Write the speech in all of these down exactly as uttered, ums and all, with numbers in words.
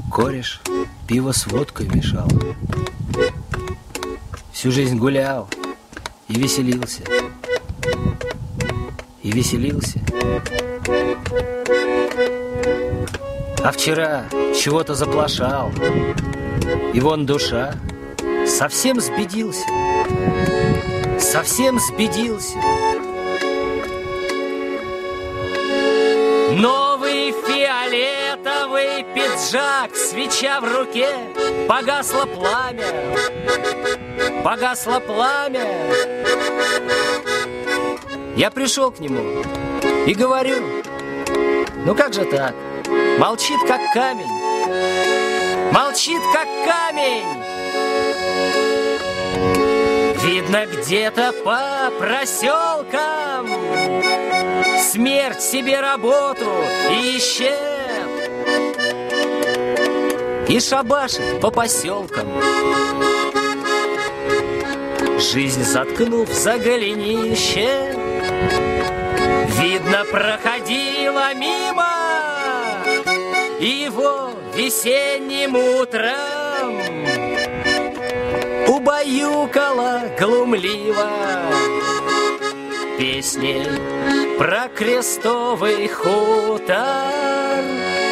Кореш пиво с водкой мешал. Всю жизнь гулял и веселился. И веселился. А вчера чего-то заплашал. И вон душа совсем сбедился. Совсем сбедился. Новый фиолетовый пиджак, свеча в руке, погасло пламя, погасло пламя. Я пришел к нему и говорю: ну как же так? Молчит, как камень, молчит, как камень. Видно, где-то по проселкам смерть себе работу ищет и шабашит по поселкам, жизнь заткнув за голенище. Видно, проходила мимо его весенним утром, убаюкала глумливо песни про крестовый хутор.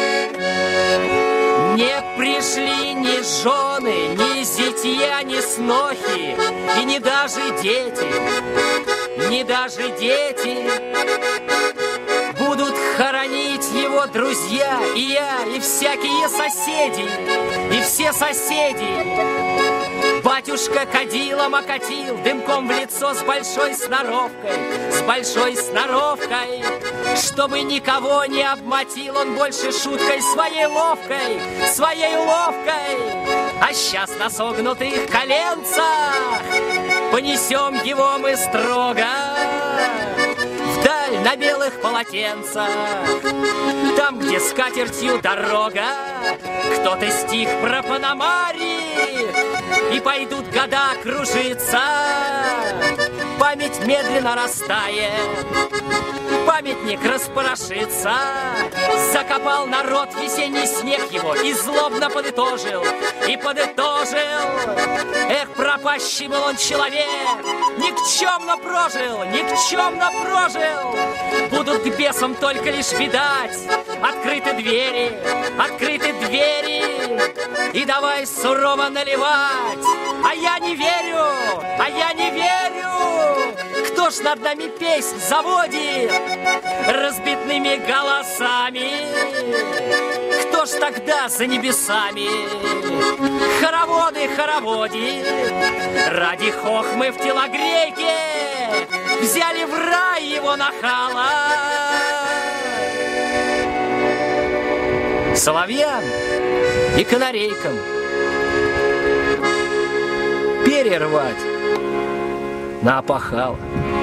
Не пришли ни жены, ни зятья, ни снохи, и не даже дети, не даже дети. Будут хоронить его друзья, и я, и всякие соседи, и все соседи. Батюшка кадилом окатил, дымком в лицо с большой сноровкой, с большой сноровкой. Чтобы никого не обмотил он больше шуткой своей ловкой, своей ловкой. А сейчас на согнутых коленцах понесем его мы строго вдаль на белых полотенцах, там, где скатертью дорога. Кто-то стих про Пономарий, и пойдут года кружиться. Память медленно растает, памятник распорошится. Закопал народ весенний снег его и злобно подытожил, и подытожил: эх, пропащий был он человек, никчемно прожил, никчемно прожил. Будут к бесам только лишь видать открыты двери, открыты двери, и давай сурово наливать. А я не верю, а я не верю. Кто ж над нами песнь заводит разбитными голосами? Кто ж тогда за небесами хороводы хороводит? Ради хохмы в телогрейке взяли в рай его нахала. Соловьям и канарейкам перервать наопахало.